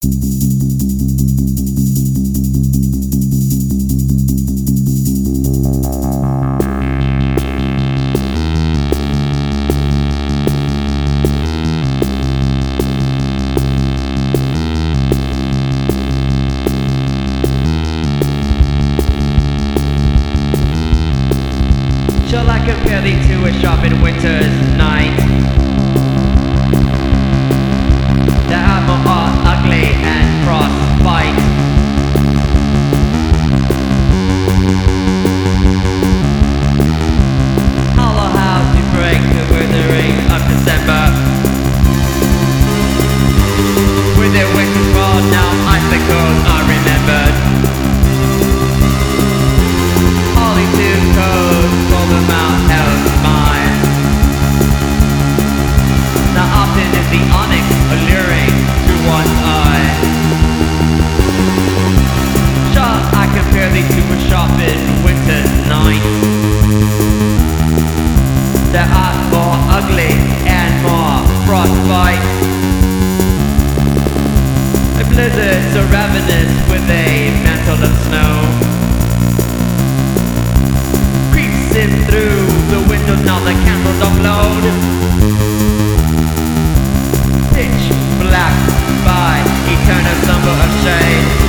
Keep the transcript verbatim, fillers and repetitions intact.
Shall I compare thee to a sharpened winter's night? The armor are ugly and frostbite. Hollow house to break the withering of December. With their winters raw, now icicles are remembered. Holly to coast, pull them out of mine. Now often is the onyx alluring to one's eye. Shall I compare thee to a sharpened winter's night? There are more ugly and more frostbite. The blizzards are ravenous with a mantle of snow. Creeps in through the windows, now the candles are blown. Pitch black by eternal slumber of shade.